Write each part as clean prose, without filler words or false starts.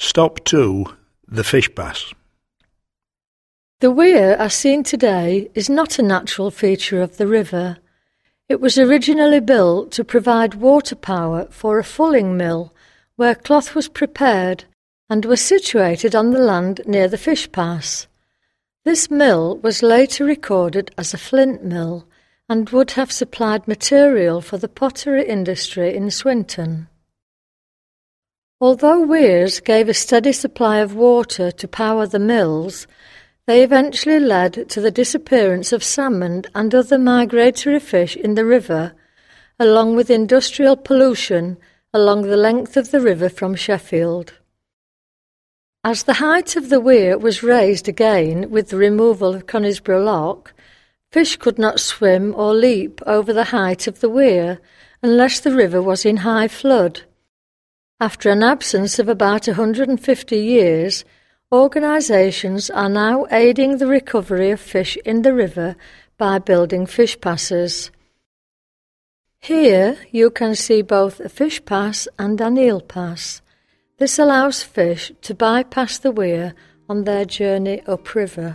Stop 2. The Fish Pass. The weir as seen today is not a natural feature of the river. It was originally built to provide water power for a fulling mill where cloth was prepared and was situated on the land near the Fish Pass. This mill was later recorded as a flint mill and would have supplied material for the pottery industry in Swinton. Although weirs gave a steady supply of water to power the mills, they eventually led to the disappearance of salmon and other migratory fish in the river, along with industrial pollution along the length of the river from Sheffield. As the height of the weir was raised again with the removal of Conisbrough Lock, fish could not swim or leap over the height of the weir unless the river was in high flood. After an absence of about 150 years, organisations are now aiding the recovery of fish in the river by building fish passes. Here you can see both a fish pass and an eel pass. This allows fish to bypass the weir on their journey upriver.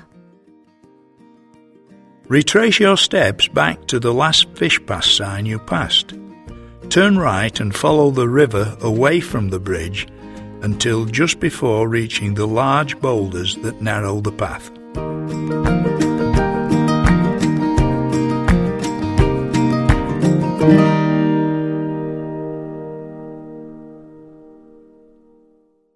Retrace your steps back to the last Fish Pass sign you passed. Turn right and follow the river away from the bridge until just before reaching the large boulders that narrow the path.